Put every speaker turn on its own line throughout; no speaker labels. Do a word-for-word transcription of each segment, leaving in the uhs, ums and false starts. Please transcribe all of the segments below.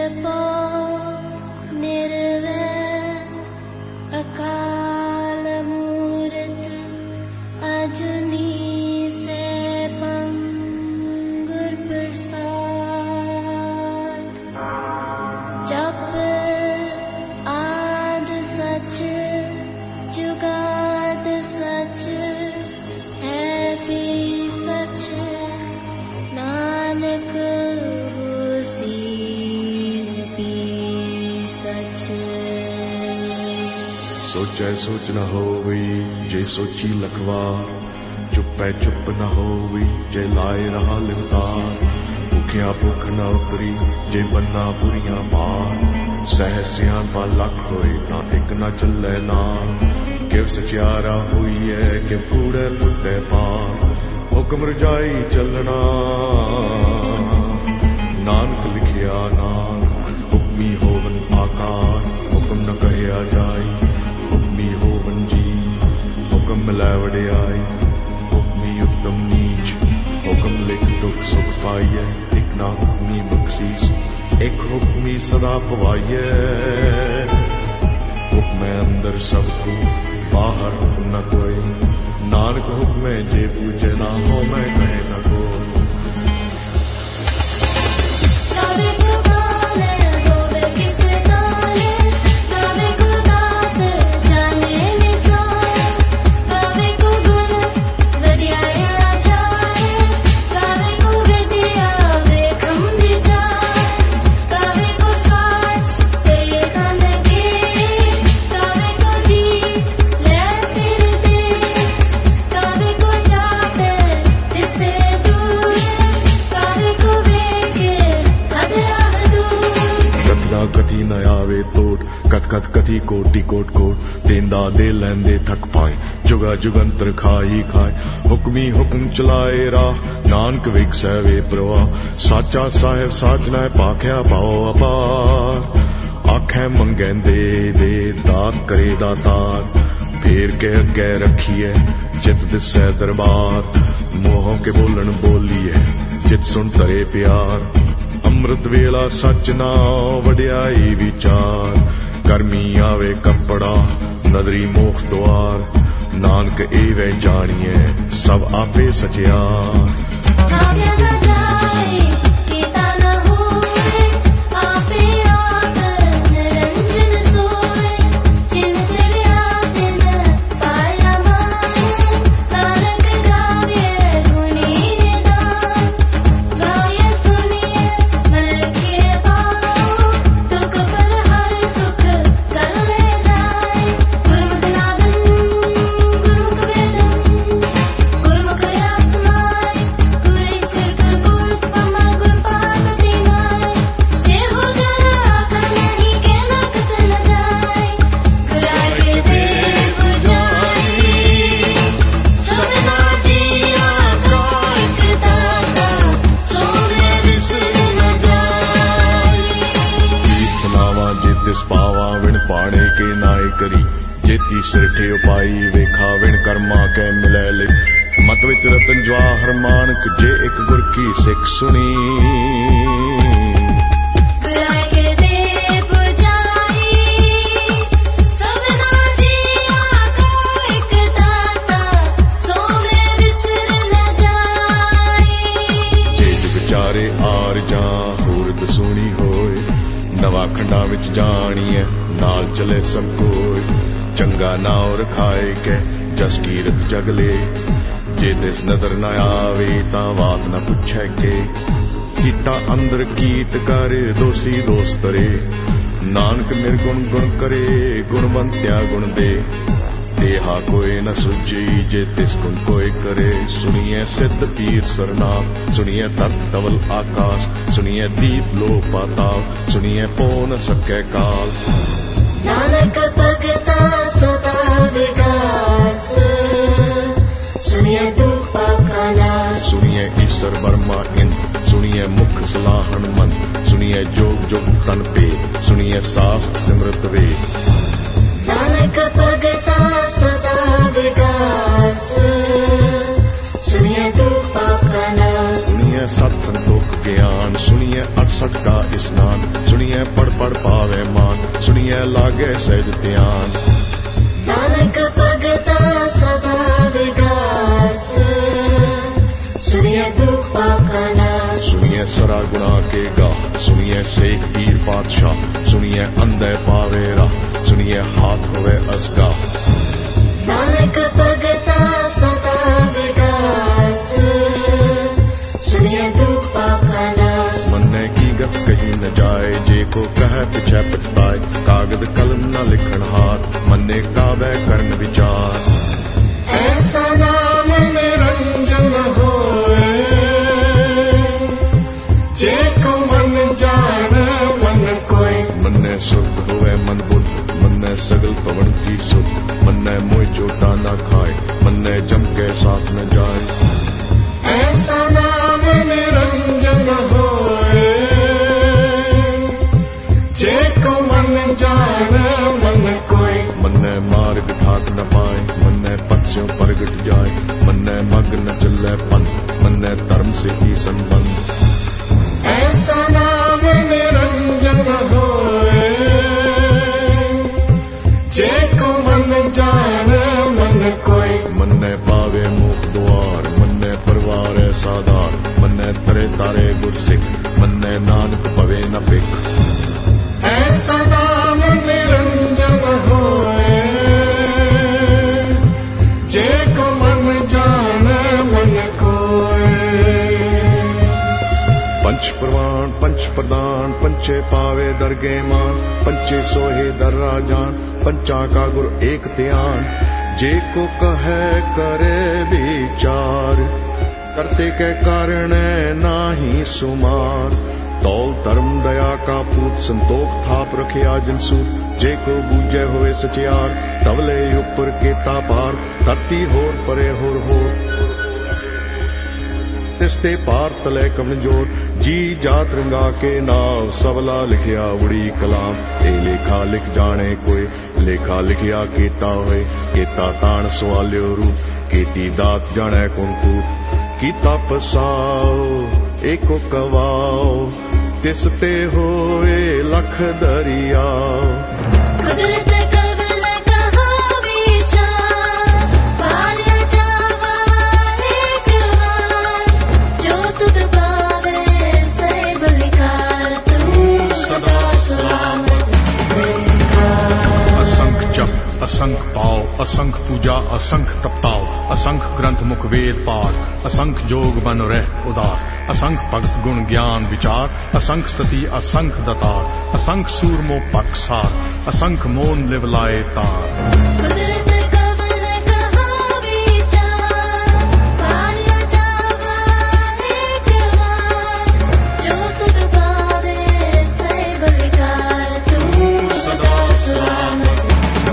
सोचै सोच न होवी जे सोची लखवार, चुपै चुप न होवी जे लाए रहा लिवतार। भुखिया भुख न उतरी जे बन्ना बुरियां पार, सह सियाणपा लख होए तां इक न चलै नाल। किव सचियारा होई है कि कूड़े फुटे पार, हुक्म रजाई चलना नानक लिखिया नाल। हुक्मी होवन आकार हुक्म न कहया जाई, हुक्मी होवन जी हुक्म मिलै वडियाई। हुक्मी उत्तम नीच हुक्म लिख दुख सुख पाइए, एक ना हुक्मी बख्शीस एक हुक्मी सदा पवाइए। हुक्म अंदर सबको बाहर हुक्म न कोई, नानक हुक्म जे पूजे ना हो मैं कहे न को। कथ कथी कोटि कोट कोट, देंदा दे लैंदे थक पाए, जुगा जुगंतर खाई खाए। हुक्मी हुक्म चलाए राह नानक विकसै वे प्रवाह, साचा साहिब साजना पाख्या पाओ अपार। आखै मंगै दे दे दात करे दातार, फेर के अगे रखिए चित दिसै दरबार। मोह के बोलन बोलीए चित सुन तरे प्यार, अमृत वेला सच ना वड्याई विचार। कर्मी आवे कपड़ा नदरी मोख द्वार, नानक एवे जानिए सब आपे सचियार। सिरठे उपाई वेखा विण कर्मा कै मिलै लिख, मत विच रतन जवाहर मानक जे एक गुर की सिख सुनी। जे जुग चारे आर जा हूरत सोनी होए, नवा खंडा विच जानिए नाल चले सब कोई। चंगा नाव रखाए के जस कीरत जगले, जे दिस नजर न आवे तां बात न पुछै के। कीता अंदर कीट कर दोषी दोस्तरे, नानक निर्गुण गुण करे गुणवंत्या गुण दे। देहा कोई न सुझी जे तिस गुण कोई करे, सुनिए सिद्ध पीर सरनाम सुनिए तर्क तवल आकाश। सुनिए दीप लो पाताल सुनिए पो न सकै काल।
नानक भगता सदा विकास, सुनिए दुख का नाश।
सुनिए ईश्वर वर्मा इंद्र सुनिए मुख सलाहन मन। सुनिए जोग जोग तन पे सुनिए शास्त्र सिमरत वेद।
नानक भगता सदा विकास, सुनिए दुख का नाश।
सुनिए सत संतोख ज्ञान सुनिए अड़सठ का स्नान। सुनिए लागे सहज ध्यान
नानक भगता सदा विकास सुनिए दुख पाप का नाश
सुनिए सरा गुना के गा सुनिए शेख पीर पातशाह सुनिए अंधे पावे राह सुनिए हाथ होवे असगा
नानक भगता सदा विकास सुनिए दुख पाप का नाश
मन्ने की गत कहीं न जाए जे को कह पिछे पछताए कागद कलम न लिखण हार मन्ने काबे करन विचार
ऐसा नाम निरंजन होए जे को मन जाने मन कोई
मन्ने शुद्ध होवे मन बुद्ध मन्ने सगल पवन की सुध मन्ने मोह चोटा न खाए मन्ने जम के साथ न जाए
ऐसा नाम निरंजन होए जे को मन जाने मन कोई
मन्ने मार्ग ठाक न पाए मन्ने पक्षों परगट जाए मन्ने मग न चले पन मन्ने धर्म से ही संबंध
ऐसा नाम निरंजन होए जे को मन जाने मन कोई
मन्ने पावे मुख द्वार मन्ने परवार साधार मन्ने तरे तारे गुरसिख मन्ने नानक पवे न पिख
ऐसा नाम निरंजन होए जे को मन जाने मन कोई
पंच प्रमाण पंच प्रदान पंचे पावे दरगे मान पंचे सोहे दर राजान पंचा का गुरु एक ध्यान जे को कहे करे विचार करते के कारण नाही सुमार तौल धर्म दया का पूत संतोख थाप रखिया जनसूत जे को बूझे होए सचियार तवले ऊपर केता पार धरती होर परे होर होर तिस्ते पार तले कमजोर जी जात रंगा के नाव सबला लिखिया उड़ी कलाम ए लेखा लिख जाने कोई लेखा लिखिया केता होए केता ताण सवाल्यो रूप केती दात जाने कौन कूत कीता पसाओ एको कवाओ तिस पे होए लख दरिया
कुदरत कवल कहा विचार पाया जावा एक बार जो तुद पावे से बलिकार तू सदा सलामत
असंख जप असंख पाव असंख पूजा असंख तपताव असंख ग्रंथ मुख वेद पाठ असंख जोग बन रह उदास असंख भगत गुण ज्ञान विचार असंख सती असंख दतार असंख सूरमो पक्षसार असंख मोन लिवलाए तार
कुदरत कवल कहा विचार पाया जावा एक बार जो तुद पावे से बलिकार तू सदा सलामत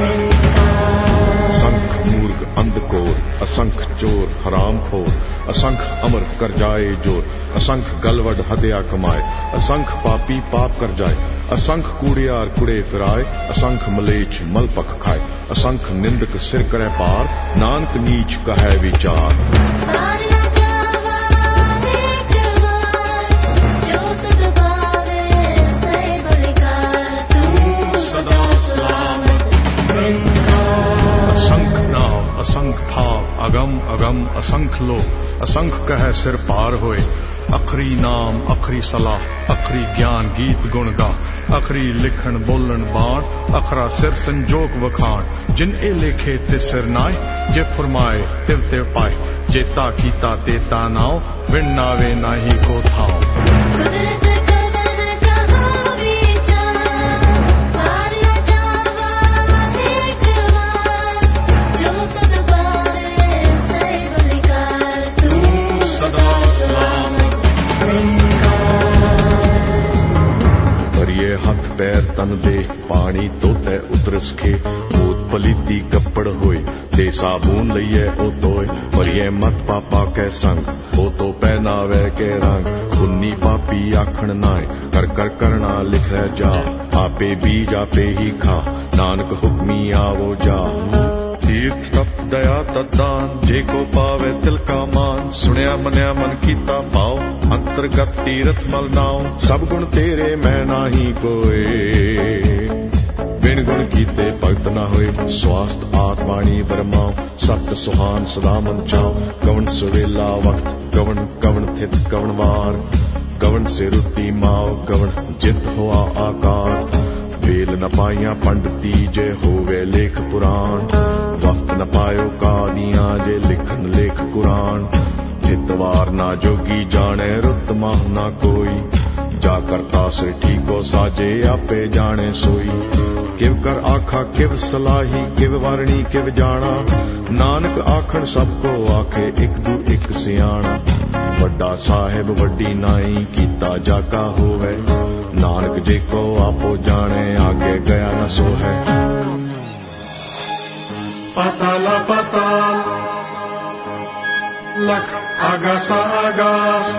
असंख मूर्ख अंधकोर असंख चोर हराम खोर असंख अमर कर जाए जोर असंख गलवड हत्या कमाए असंख पापी पाप कर जाए असंख कूड़ियार कुड़े फिराए असंख मलेच्छ मलपख खाए असंख निंदक सिर करे पार नानक नीच कहे विचार
पाया जावा एक बार जो तुद पावे से बलिकार तू सदा सलामत
असंख नाव असंख थाव अगम अगम असंख लो असंख कह सिर पार होए अखरी नाम अखरी सलाह अखरी ज्ञान गीत गुण गा अखरी लिखण बोलन बाण अखरा सिर संजोग वखाण जिन ए लेखे ते सिर नाए जे फरमाए तिव तिव पाए जेता कीता तेता नाव विण नावे नाही को थाव
कुदरत कवल कहा विचार पाया जावा एक बार जो तुद पावे से बलिकार तू सदा सलामत
पर ये हथ पैर तन दे पानी तोते उतरस के भूत पलीती कपड़ होए ते साबुन लइए ओ तोय पर ये मत पापा के संग ओ तो पहनावे के रंग खुन्नी पापी आखण नाय कर कर करना लिख रह जा आपे बीज आपे ही खा नानक हुक्मी आवो जा तीर्थ तप दया तदान जे को पावे तिल का मान सुनिया मनिया मन कीता पाओ अंतर्गत तीर्थ मल नाओ सब गुण तेरे मैं नाही कोए बिन गुण ਕੀਤੇ ਭਗਤ ਨਾ ਹੋਏ। ਸਵਾਸਤ ਆਤਮਾਣੀ ਬਰਮਾਓ ਸਤ ਸੁਹਾਨ ਸਦਾ ਮਨ ਚਾਓ। ਕਵਣ ਸੁਵੇਲਾ ਵਕਤ ਕਵਣ ਕਵਣ ਥਿਤ ਕਵਣ ਵਾਰ ਕਵਣ ਸੇ ਰੁੱਤੀ ਮਾਓ ਕਵਣ ਜਿਤ ਹੋਆ ਆਕਾਰ। ਵੇਲ ਨ ਪਾਈਆਂ ਪੰਡਤੀ ਜੇ ਹੋਵੇ ਲੇਖ ਪੁਰਾਣ। ਵਕਤ ਨ ਪਾਇਓ ਕਾਦੀਆਂ ਜੇ ਲਿਖਣ ਲੇਖ ਕੁਰਾਨ। ਹਿਤਵਾਰ ਨਾ ਜੋਗੀ ਜਾਣੇ ਰੁੱਤ ਮਾਹ ਨਾ ਕੋਈ। ਜਾ ਕਰਤਾ ਸੇ ਠੀਕੋ ਸਾਜੇ ਆਪੇ ਜਾਣੇ ਸੋਈ। ਕਿਵ ਕਰ ਆਖਾ ਕਿਵ ਸਲਾਹੀ ਕਿਵ ਵਾਰਣੀ ਕਿਵ ਜਾਣਾ। ਨਾਨਕ ਆਖਣ ਸਭ ਕੋ ਆਖੇ ਇੱਕ ਦੂ ਇੱਕ ਸਿਆਣਾ। ਵੱਡਾ ਸਾਹਿਬ ਵੱਡੀ ਨਾਈ ਕੀਤਾ ਜਾਕਾ ਹੋਵੇ। ਨਾਨਕ ਜੇ ਕੋ ਆਪੋ ਜਾਣੇ ਆਗੇ ਗਿਆ ਨ ਸੋ ਹੈ।
पाताला पाताल लख आगास आगास।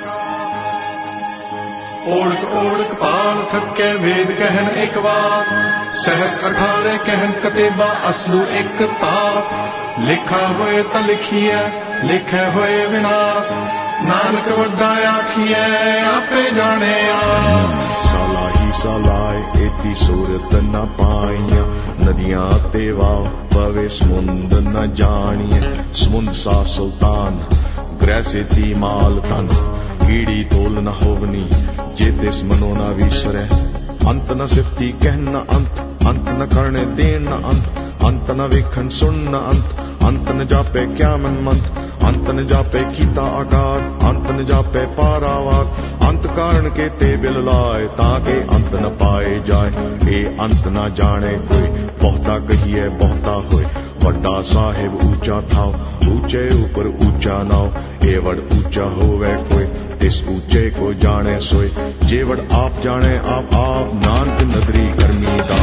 ओढ़क ओढ़क पाल थके वेद कहन एक बार। सहस अठारे कहन कतेबा असलू एक ताप। लिखा होए त लिखिए लिखे होए विनाश। नानक वड्डा आखिए आपे जाने आप।
ਸਾਲਾਹੀ ਸਾਲਾਏ ਏਤੀ ਸੂਰਤ ਨ ਪਾਈਆਂ। ਨਦੀਆਂ ਤੇ ਵਾਹ ਪਵੇ ਸਮੁੰਦ ਨ ਜਾਣੀਏ। ਸਮੁੰਦ ਸਾ ਸੁਲਤਾਨ ਗ੍ਰਹਿ ਸੇਤੀ ਮਾਲ ਤਨ। ਕੀੜੀ ਤੋਲ ਨ ਹੋਵਨੀ ਜੇ ਤਿਸ ਮਨੋ ਨਾ ਵਿਸਰੈ। ਅੰਤ ਨ ਸਿਫਤੀ ਕਹਿਨ ਨ ਅੰਤ ਅੰਤ ਨ ਕਰਨੇ ਦੇਣ ਨ ਅੰਤ। ਅੰਤ ਨ ਵੇਖਣ ਸੁਣ ਨ ਅੰਤ ਅੰਤ ਨ ਜਾਪੇ ਕਿਆ ਮਨ ਮੰਤ। ਅੰਤ ਨ ਜਾਪੇ ਕੀਤਾ ਆਕਾਰ ਅੰਤ ਨ ਜਾਪੇ ਪਾਰਾਵਾਰ। ਅੰਤ ਕਾਰਨ ਕੇ ਤੇ ਬਿਲ ਲਾਏ ਤਾਂ ਕਿ ਅੰਤ ਨ ਪਾਏ ਜਾਏ। ਇਹ ਅੰਤ ਨਾ ਜਾਣੇ ਕੋਈ ਬਹੁਤਾ ਕਹੀਏ ਬਹੁਤਾ ਹੋਏ। ਵੱਡਾ ਸਾਹਿਬ ਊਚਾ ਥਾਓ ਊਚੇ ਉਪਰ ਊਚਾ ਨਾਓ। ਇਹ ਵੜ ਊਚਾ ਹੋਵੇ ਕੋਈ ਤਿਸ ਊਚੇ ਕੋ ਜਾਣੇ ਸੋਏ। ਜੇ ਵੜ ਆਪ ਜਾਣੇ ਆਪ ਆਪ ਨਾਨਕ ਨਦਰੀ ਕਰਮੀ ਦਾ।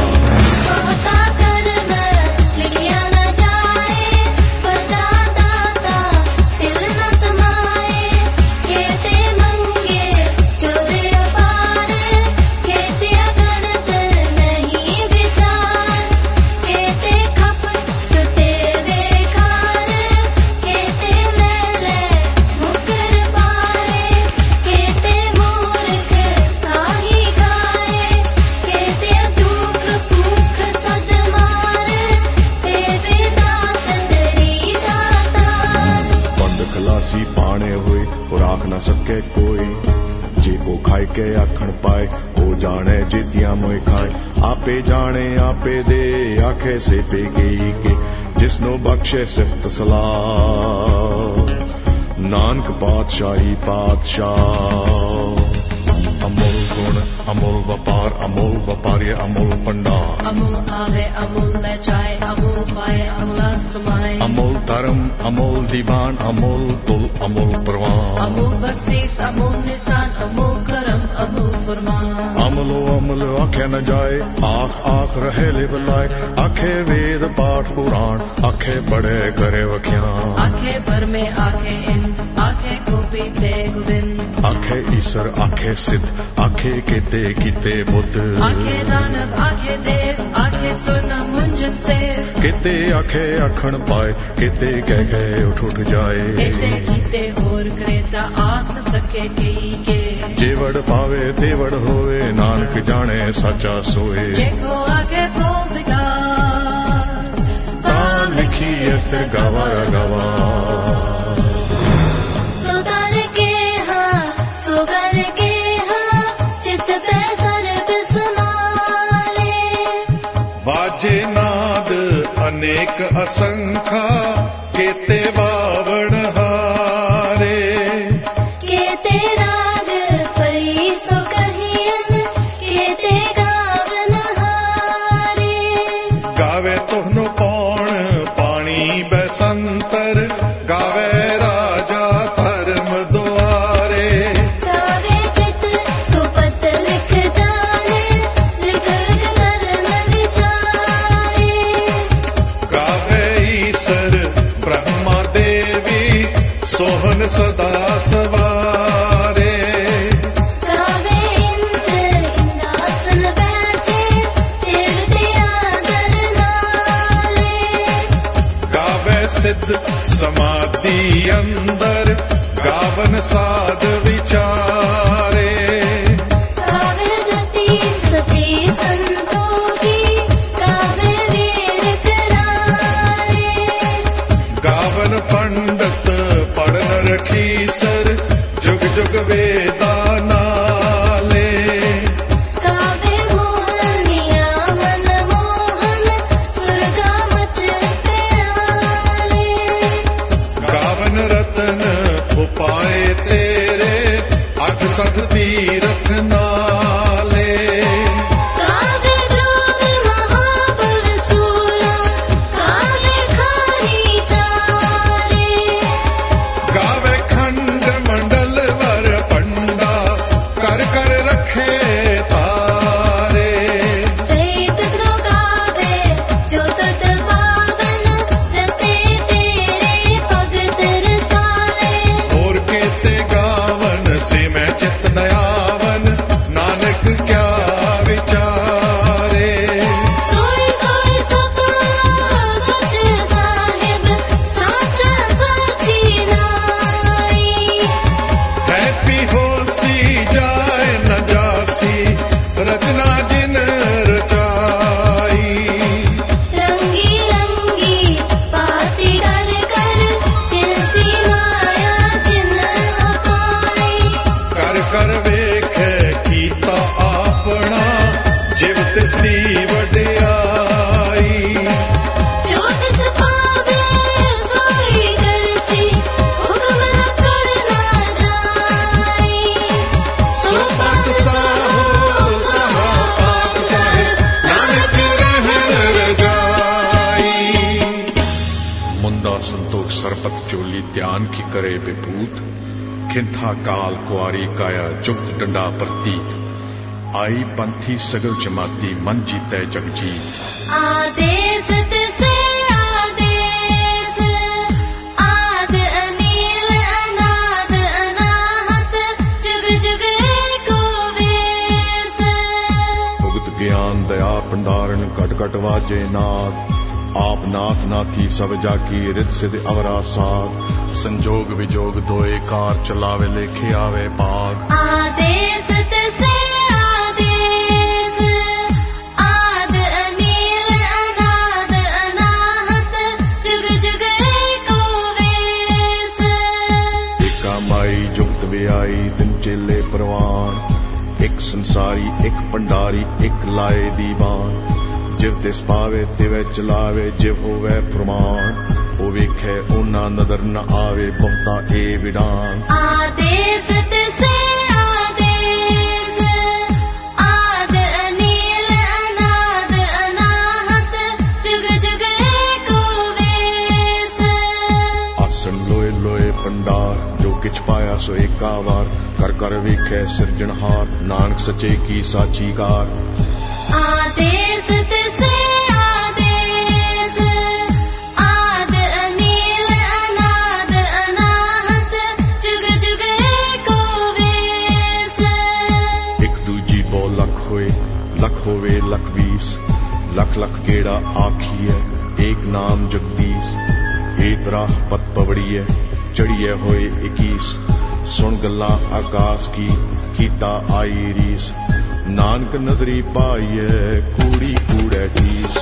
ਸਕੇ ਕੋਈ ਜੇ ਕੋ ਖਾਏ ਕੇ ਆਖਣ ਪਾਏ। ਉਹ ਜਾਣੇ ਜਿਤਿਆ ਮੋਇ ਖਾਏ। ਆਪੇ ਜਾਣੇ ਆਪੇ ਦੇ ਆਖੇ ਸੇ ਪੇ ਗਈ ਕੇ। ਜਿਸ ਨੂੰ ਬਖਸ਼ੇ ਸਿਫਤ ਸਲਾਹ ਨਾਨਕ ਪਾਤਸ਼ਾਹੀ ਪਾਤਸ਼ਾਹ। ਅਮੋਲ ਗੁਣ ਅਮੋਲ ਵਪਾਰ ਅਮੋਲ ਵਪਾਰੀ ਅਮੋਲ ਭੰਡਾਰ।
ਅਮੋਲ ਆਵੇ ਅਮੋਲ ਲੈ ਜਾਏ ਅਮੋਲ ਪਾਏ ਅਮਲਾ ਸਮਾਏ।
ਅਮੋਲ ਧਰਮ ਅਮੋਲ ਦੀਵਾਨ ਅਮੋਲ ਤੁਲ ਅਮੋਲ ਪ੍ਰਵਾਨ।
ਅਮੋਲ ਬਖਸ਼ੀਸ ਅਮੋਲ ਨਿਸ਼ਾਨ ਅਮੋਲ ਕਰਮ ਅਮੋਲ ਫਰਮਾਨ।
ਅਮਲੋ ਅਮਲ ਆਖੇ ਨ ਜਾਏ ਆਖ ਆਖ ਰਹੇ ਲਿਵ ਲਾਏ। ਆਖੇ ਵੇਦ ਪਾਠ ਪੁਰਾਣ ਆਖੇ ਬੜੇ ਕਰੇ ਵਖਿਆਨ।
ਆਖੇ ਬਰਮੇ ਆਖੇ ਇਨ ਆਖੇ ਗੋਪੀ ਤੇ ਗੋਬਿੰਦ।
ਆਖੇ ਈਸਰ ਆਖੇ ਸਿੱਧ ਆਖੇ ਕੀਤੇ ਕੀਤੇ ਬੁੱਧ।
ਆਖੇ ਦਾਨਵ ਆਖੇ ਦੇਵ ਆਖੇ ਸੁਰਨਾ ਮੁੰਜਨ ਸੇਵ।
ਕੀਤੇ ਆਖੇ ਆਖਣ ਪਾਏ ਕੀਤੇ ਕਹਿ ਗਏ ਉਠ ਉਠ ਜਾਏ।
ਕੀਤੇ ਕੀਤੇ ਹੋਰ ਕਰੇ ਤਾਂ ਆਖ ਸਕੇ ਕਈ ਕੇ।
ਜੇ ਵੜ ਪਾਵੇ ਤੇ ਵੜ ਹੋਵੇ ਨਾਨਕ ਜਾਣੇ ਸਾਚਾ ਸੋਏ।
ਜੇ ਕੋ ਆਖੇ ਕੋ ਵਿਕਾਰ
ਤਾਂ ਲਿਖੀਏ ਸਿਰ ਗਵਾ ਗਵਾ।
ਸੋ ਦਰ ਕੇ ਹਾਂ ਸੋ ਕਰ ਕੇ ਹਾਂ ਚਿਤ ਪੈ ਸਰਬ ਸਮਾਲੇ।
ਵਾਜੇ ਨਾਦ ਅਨੇਕ ਅਸੰਖਾ ਕੀਤੇ ਬਾਵਣ ਹਾਰੇ।
ਕੀਤੇ ਰਾਗ ਪਈ ਸੋ ਕਹੀਨ ਕੀਤੇ ਗਾਵਨ ਹਾਰੇ।
ਗਾਵੇ ਤੁਹਾਨੂੰ ਪੌਣ ਪਾਣੀ ਬੈਸੰਤਰ। ਗਾਵੇ ਰਾਜਾ ਧਰਮ ਦੁਆਰੇ।
ਗਾਵੇ ਚਿਤ ਕੋ ਪਤ ਲਿਖ ਜਾਣੇ ਲਿਖ ਕਰਨ ਵਿਚਾਰੇ।
ਗਾਵੇ ਈਸਰ ਜਿਸ ਦੀ ਵਡਿਆਈ।
ਜੋ ਤਿਸ ਪਾਵੇ ਸੋਈ ਕਰਸੀ, ਹੁਕਮ ਨਾ ਕਰਨਾ ਜਾਈ।
ਸੋ ਪਤ ਸਾਹੋ ਸਹਾ ਪਾਕ ਸਾਹਿਬ, ਨਾਨਕ ਰਹਿਣ ਰਜਾਈ।
ਮੁੰਦਾ ਸੰਤੋਖ ਸਰਬਤ ਚੋਲੀ ਧਿਆਨ ਕੀ ਕਰੇ ਵਿਭੂਤ। ਖਿੰਥਾ ਕਾਲ ਕੁਆਰੀ ਕਾਇਆ ਜੁਗਤ ਡੰਡਾ ਪ੍ਰਤੀਤ। ਆਈ ਪੰਥੀ ਸਗਲ ਜਮਾਤੀ ਮਨ ਜੀਤੈ ਜਗ ਜੀਤ।
ਆਦੇਸ ਤਿਸੇ ਆਦੇਸ, ਆਦ ਅਨੀਲ ਅਨਾਦ ਅਨਾਹਤ, ਜੁਗ ਜੁਗ ਏਕੋ ਵੇਸ।
ਭੁਗਤ ਗਿਆਨ ਦਇਆ ਭੰਡਾਰਨ ਘਟ ਘਟ ਵਾਜੇ ਨਾਦ। ਆਪ ਨਾਥ ਨਾਥੀ ਸਭ ਜਾਕੀ ਰਿਤ ਸਿਧ ਅਵਰਾ ਸਾਧ। ਸੰਜੋਗ ਵਿਜੋਗ ਦੋਏ ਕਾਰ ਚਲਾਵੇ ਲੇਖੇ ਆਵੇ ਭਾਗ।
ਆਦੇਸ ਤਿਸੇ ਆਦੇਸ, ਆਦ ਅਨੀਲ ਅਨਾਦ ਅਨਾਹਤ, ਜੁਗ ਜੁਗ ਏਕੋ ਵੇਸ।
ਏਕਾ ਮਾਈ ਜੁਗਤ ਵਿਆਈ ਤਿੰਨ ਚੇਲੇ ਪ੍ਰਵਾਨ। ਇੱਕ ਸੰਸਾਰੀ ਇੱਕ ਭੰਡਾਰੀ ਇੱਕ ਲਾਏ ਦੀਵਾਨ। ਜਿਵ ਤਿਸ ਪਾਵੇ ਤਿਵੈ ਚਲਾਵੇ ਜਿਵ ਹੋਵੇ ਪ੍ਰਮਾਣ। ਉਹ ਵੇਖੇ ਉਹਨਾਂ ਨਦਰ ਨ ਆਵੇ ਬਹੁਤਾ ਏ ਵਿਡਾਨ।
ਆਦੇਸ ਤਿਸੇ ਆਦੇਸ, ਆਦ ਅਨੀਲ ਅਨਾਦ ਅਨਾਹਤ, ਜੁਗ ਜੁਗ ਏਕੋ ਵੇਸ।
ਆਸਣ ਲੋਏ ਲੋਏ ਭੰਡਾਰ ਜੋ ਕਿਛ ਪਾਇਆ ਸੋ ਏਕਾ ਵਾਰ। ਕਰ ਕਰ ਵੇਖੇ ਸਿਰਜਣਹਾਰ ਨਾਨਕ ਸੱਚੇ ਕੀ ਸਾਚੀਕਾਰ।
ਆਦੇਸ ਤਿਸੇ ਆਦੇਸ, ਆਦ ਅਨੀਲ ਅਨਾਦ ਅਨਾਹਤ, ਜੁਗ ਜੁਗ ਏਕੋ ਵੇਸ।
ਇੱਕ ਦੂਜੀ ਬੋ ਲੱਖ ਹੋਏ ਲੱਖ ਹੋਵੇ ਲੱਖ ਵੀਸ। ਲੱਖ ਲੱਖ ਗੇੜਾ ਆਖੀਐ ਏਕ ਨਾਮ ਜਗਦੀਸ਼। ਏਕ ਰਾਹ ਪਤ ਪਵੜੀਐ ਚੜੀਐ ਹੋਏ ਇਕੀਸ। ਸੁਣ ਗੱਲਾਂ ਆਕਾਸ਼ ਕੀ ਕੀਤਾ ਆਈ ਰੀਸ। ਨਾਨਕ ਨਦਰੀ ਪਾਈਐ ਕੂੜੀ ਕੂੜੈ ਕੀਸ।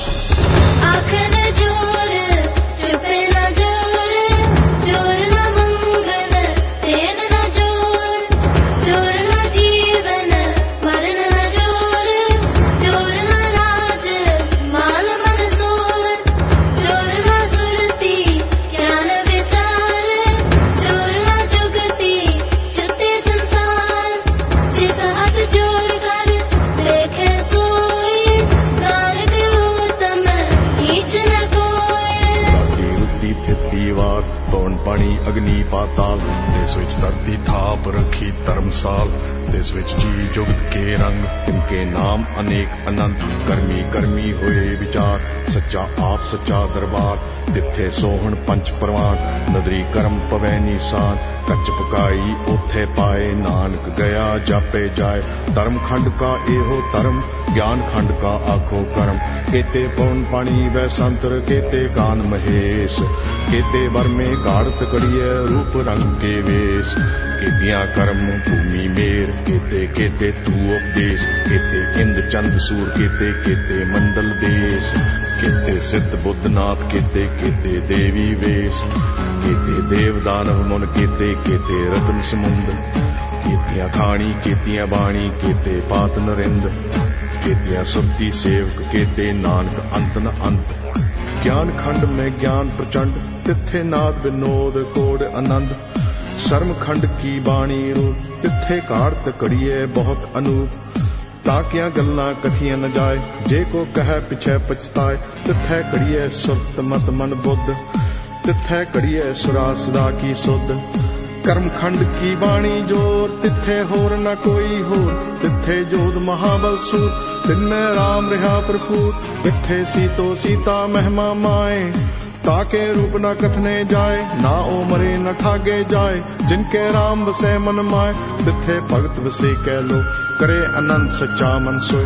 ਆਖ ਨ ਜੋਰ ਚੁਪੇ ਨ ਜੋਰ, ਜੋਰ ਨ ਮੰਗਨ ਤੇਨ ਨ ਜੋਰ। ਜੋਰ ਨ ਜੀਵਨ ਮਰਨ ਨ ਜੋਰ, ਜੋਰ ਨ ਰਾਜ ਮਾਲ ਮਨ ਸੋਰ। ਜੋਰ ਨ ਸੁਰਤੀ ਗਿਆਨ ਵਿਚਾਰ, ਜੋਰ ਨ ਜੁਗਤੀ ਚੁੱਤੇ ਸੰਸਾਰ। ਜਿਸ ਹੱਥ ਜੋਰ ਕਰ ਦੇਖੇ ਸੋਈ, ਨਾਨਕ ਉਤਮ ਨੀਚ ਨ ਕੋਇ।
ਰਾਤੀ ਰੁੱਤੀ ਥਿੱਤੀ ਵਾਰ ਪਵਨ ਪਾਣੀ ਅਗਨੀ ਪਾਤਾਲ। ਦੇਸ ਵਿੱਚ ਧਰਤੀ ਥਾਪ ਰੱਖੀ ਧਰਮਸਾਲ। ਦੇਸ ਵਿੱਚ ਜੀ ਜੁਗਤ ਕੇ ਰੰਗ ਤਿਨਕੇ ਨਾਮ ਅਨੇਕ ਅਨੰਤ। ਕਰਮੀ ਕਰਮੀ ਹੋਏ ਵਿਚਾਰ ਸੱਚਾ ਆਪ ਸੱਚਾ ਦਰਬਾਰ। ਤਿੱਥੇ ਸੋਹਣ ਪੰਚ ਪ੍ਰਵਾਨ ਨਦਰੀ ਕਰਮ ਪਵੈ ਨੀਸਾਨ। ਕੱਚ ਪਕਾਈ ਉਥੇ ਪਾਏ ਨਾਨਕ ਗਿਆ ਜਾਪੇ ਜਾਏ। ਧਰਮ ਖੰਡ ਕਾ ਇਹੋ ਧਰਮ ਗਿਆਨ ਖੰਡ ਕਾ ਆਖੋ ਕਰਮ। ਕੇਤੇ ਪਵਨ ਪਾਣੀ ਵੈ ਸੰਤਰ ਕੇਤੇ ਕਾਨ ਮਹੇਸ਼। ਕੇਤੇ ਵਰਮੇ ਗਾੜਤ ਕੜੀਏ ਰੂਪ ਰੰਗ ਕੇ ਵੇਸ। ਕੇਤੀਆਂ ਕਰਮ ਭੂਮੀ ਮੇਰ ਕੇਤੇ ਕੇਤੇ ਤੂ ਉਪਦੇਸ਼। ਕੇਤੇ ਇੰਦ ਚੰਦ ਸੂਰ ਕੇਤੇ ਕੇਤੇ ਮੰਡਲ ਦੇਸ਼। ਕੇਤੇ ਸਿੱਧ ਬੁੱਧ ਨਾਥ ਕੇਤੇ ਕੇਤੇ ਦੇਵੀ ਵੇਸ਼। ਕੇਤੇ ਦੇਵ ਦਾਨਵ ਮੁਨ ਕੇਤੇ ਕੇਤੇ ਰਤਨ ਸਮੁੰਦ। ਕੇਤੀਆਂ ਖਾਣੀ ਕੇਤੀਆਂ ਬਾਣੀ ਕੇਤੇ ਪਾਤ ਨਰਿੰਦ। ਕੇਤੀਆਂ ਸੁਰਤੀ ਸੇਵਕ ਕੇਤੇ ਨਾਨਕ ਅੰਤ ਨ ਅੰਤ। ਗਿਆਨ ਖੰਡ ਮੈਂ ਗਿਆਨ ਪ੍ਰਚੰਡ ਤਿੱਥੇ ਨਾਦ ਵਿਨੋਦ ਕੋੜ ਆਨੰਦ। ਸ਼ਰਮ ਖੰਡ ਕੀ ਬਾਣੀ ਰੂਪ ਤਿੱਥੇ ਘਾੜਤ ਕੜੀਏ ਬਹੁਤ ਅਨੂਪ। ਤਾਕਿਆਂ ਗੱਲਾਂ ਕਥੀਆਂ ਨ ਜਾਏ ਜੇ ਕੋ ਕਹੈ ਪਿਛੈ ਪਛਤਾਏ। ਤਿੱਥੈ ਕੜੀਏ ਸੁਰਤ ਮਤ ਮਨ ਬੁੱਧ, ਤਿੱਥੈ ਕੜੀਏ ਸੁਰਾ ਸਦਾ ਕੀ ਸੁਧ। ਕਰਮ ਖੰਡ ਕੀ ਬਾਣੀ ਜੋਰ ਤਿੱਥੇ ਹੋਰ ਨ ਕੋਈ ਹੋਰ। ਤਿੱਥੇ ਜੋਧ ਮਹਾਬਲ ਸੂਰ ਤਿੰਨੇ ਰਾਮ ਰਿਹਾ ਭਰਪੂਰ। ਤਿੱਥੇ ਸੀਤੋ ਸੀਤਾ ਮਹਿਮਾ ਮਾਏ ताके रूप न कथने जाए। ना ओ मरे न ठागे जाए जिनके राम बसे मन माए। तिथे भगत वसे कह लो करे अनंत सच्चा मन सोए।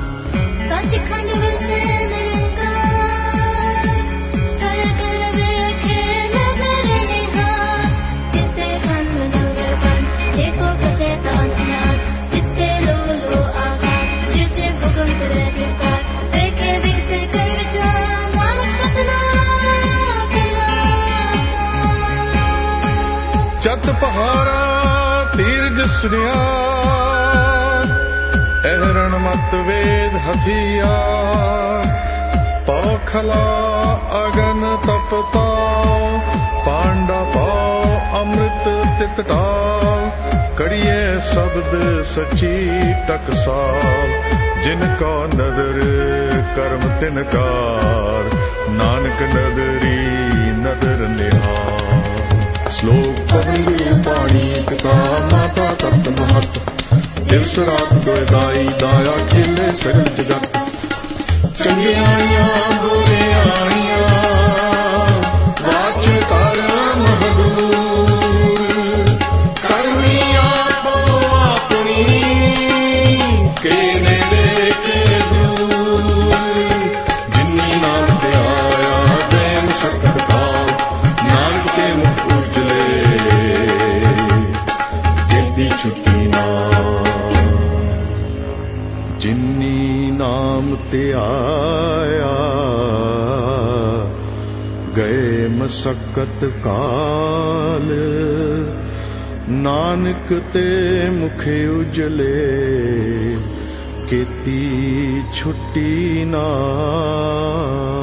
सचखंड वसे निरंकार, कर कर वेखे नगर निहार। तिथे खंड नगर बन जेको कथे तांतनार। तिथे लो लो आकार जिव जिव भुगम करे विकार। वेखे विसे कर विचार नानक कथना
चत पहारा तीरज सुनिया। एहरण मत वेद हथियार।
ਖਲਾ ਅਗਨ ਤਪਤਾ ਪਾਂਡਾ ਪਾਓ ਅੰਮ੍ਰਿਤ ਤਿਤਟਾਲ ਕੜੀਏ ਸ਼ਬਦ ਸੱਚੀ ਟਕਸਾਲ ਜਿਨ ਕੋ ਨਦਰ ਕਰਮ ਤਿਨਕਾਰ ਨਾਨਕ ਨਦਰੀ ਨਦਰ ਨਿਹਾਲ। ਸ਼ਲੋਕ ਪਵਿੱਤਰ ਬਾਣੀ ਪਿਤਾ ਮਾਤਾ ਤਤ ਮਹਤ ਦਿਵਸ ਰਾਤ ਦੁਇਦਾਈ ਦਾਇਆ ਖੇਲੇ ਸਗਲ ਜਗਤ ਚੰਗਿਆਈਆਂ ਬੁਰਿਆਈਆਂ ਵਾਚ ਕਰ ਮਹਦੂਰ ਕਰਮੀ ਆਪੋ ਆਪਣੀ ਕੇ ਨੇੜੇ ਕੇ ਦੂਰ ਜਿਨੀ ਨਾਮ ਤੇ ਆਇਆ ਦੇਨ ਸਕਤ ਕਾਲ ਨਾਨਕ ਕੇ ਮੁਖ ਉਜਲੇ ਜਿੰਦੀ ਛੁੱਟੀ ਨਾ ਜਿਨੀ ਨਾਮ ਤੇ ਆਇਆ ਗਏ ਮਸਕਤ ਕਾਲ ਨਾਨਕ ਤੇ ਮੁਖ ਉਜਲੇ ਕੀਤੀ ਛੁੱਟੀ ਨਾ।